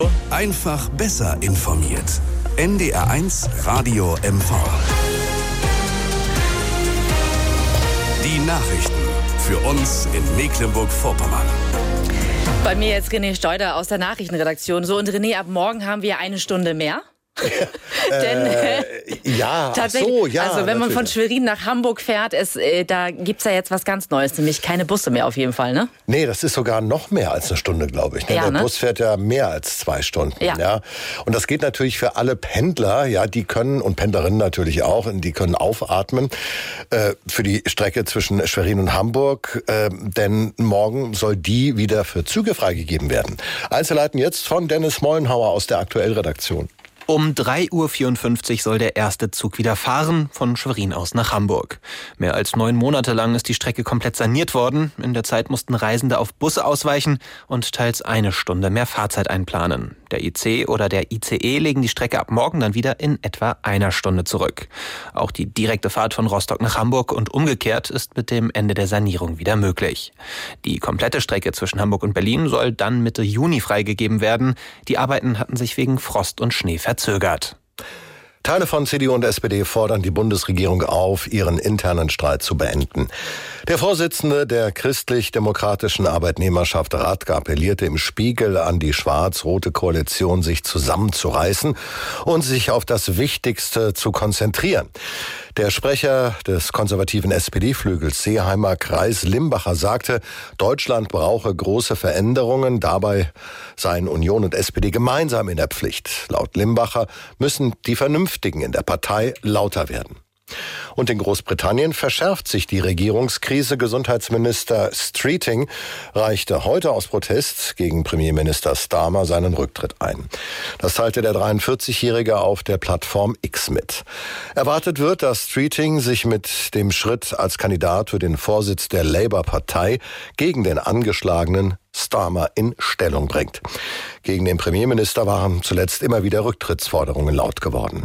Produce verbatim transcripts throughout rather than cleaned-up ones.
Einfach besser informiert. N D R eins Radio M V. Die Nachrichten für uns in Mecklenburg-Vorpommern. Bei mir jetzt René Steuder aus der Nachrichtenredaktion. So, und René, ab morgen haben wir eine Stunde mehr. Denn äh, ja, tatsächlich, so, ja, also wenn man natürlich. von Schwerin nach Hamburg fährt, es, äh, da gibt's ja jetzt was ganz Neues, nämlich keine Busse mehr auf jeden Fall, ne? Nee, das ist sogar noch mehr als eine Stunde, glaube ich. Ne? Ja, Der ne? Bus fährt ja mehr als zwei Stunden. Ja. Ja. Und das geht natürlich für alle Pendler, ja, die können, und Pendlerinnen natürlich auch, die können aufatmen äh, für die Strecke zwischen Schwerin und Hamburg, äh, denn morgen soll die wieder für Züge freigegeben werden. Einzelheiten jetzt von Dennis Mollenhauer aus der Aktuell-Redaktion. Um drei Uhr vierundfünfzig soll der erste Zug wieder fahren, von Schwerin aus nach Hamburg. Mehr als neun Monate lang ist die Strecke komplett saniert worden. In der Zeit mussten Reisende auf Busse ausweichen und teils eine Stunde mehr Fahrzeit einplanen. Der I C oder der I C E legen die Strecke ab morgen dann wieder in etwa einer Stunde zurück. Auch die direkte Fahrt von Rostock nach Hamburg und umgekehrt ist mit dem Ende der Sanierung wieder möglich. Die komplette Strecke zwischen Hamburg und Berlin soll dann Mitte Juni freigegeben werden. Die Arbeiten hatten sich wegen Frost und Schnee verzögert. Teile von C D U und S P D fordern die Bundesregierung auf, ihren internen Streit zu beenden. Der Vorsitzende der christlich-demokratischen Arbeitnehmerschaft Radke appellierte im Spiegel an die schwarz-rote Koalition, sich zusammenzureißen und sich auf das Wichtigste zu konzentrieren. Der Sprecher des konservativen S P D-Flügels Seeheimer Kreis Limbacher sagte, Deutschland brauche große Veränderungen. Dabei seien Union und S P D gemeinsam in der Pflicht. Laut Limbacher müssen die Vernünftigen in der Partei lauter werden. Und in Großbritannien verschärft sich die Regierungskrise. Gesundheitsminister Streeting reichte heute aus Protest gegen Premierminister Starmer seinen Rücktritt ein. Das teilte der dreiundvierzigjährige auf der Plattform X mit. Erwartet wird, dass Streeting sich mit dem Schritt als Kandidat für den Vorsitz der Labour-Partei gegen den angeschlagenen Starmer in Stellung bringt. Gegen den Premierminister waren zuletzt immer wieder Rücktrittsforderungen laut geworden.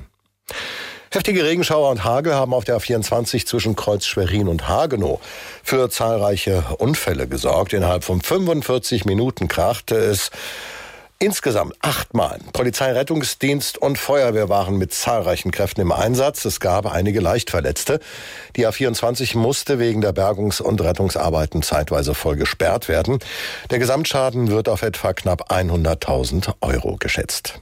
Heftige Regenschauer und Hagel haben auf der A vierundzwanzig zwischen Kreuz Schwerin und Hagenow für zahlreiche Unfälle gesorgt. Innerhalb von fünfundvierzig Minuten krachte es insgesamt achtmal. Polizei, Rettungsdienst und Feuerwehr waren mit zahlreichen Kräften im Einsatz. Es gab einige Leichtverletzte. Die A vierundzwanzig musste wegen der Bergungs- und Rettungsarbeiten zeitweise voll gesperrt werden. Der Gesamtschaden wird auf etwa knapp hunderttausend Euro geschätzt.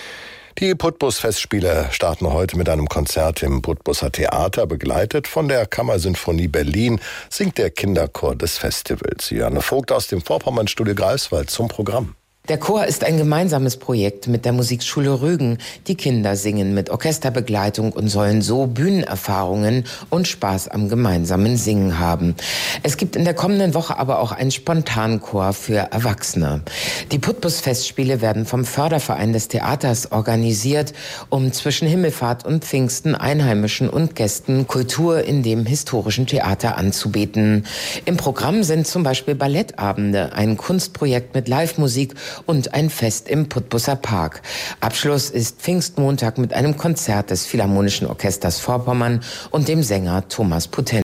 Die Putbus-Festspiele starten heute mit einem Konzert im Putbuser Theater. Begleitet von der Kammersinfonie Berlin singt der Kinderchor des Festivals. Juliane Vogt aus dem Vorpommernstudio Greifswald zum Programm. Der Chor ist ein gemeinsames Projekt mit der Musikschule Rügen. Die Kinder singen mit Orchesterbegleitung und sollen so Bühnenerfahrungen und Spaß am gemeinsamen Singen haben. Es gibt in der kommenden Woche aber auch einen Spontanchor für Erwachsene. Die Putbus-Festspiele werden vom Förderverein des Theaters organisiert, um zwischen Himmelfahrt und Pfingsten Einheimischen und Gästen Kultur in dem historischen Theater anzubieten. Im Programm sind zum Beispiel Ballettabende, ein Kunstprojekt mit Live-Musik und ein Fest im Putbuser Park. Abschluss ist Pfingstmontag mit einem Konzert des Philharmonischen Orchesters Vorpommern und dem Sänger Thomas Putent.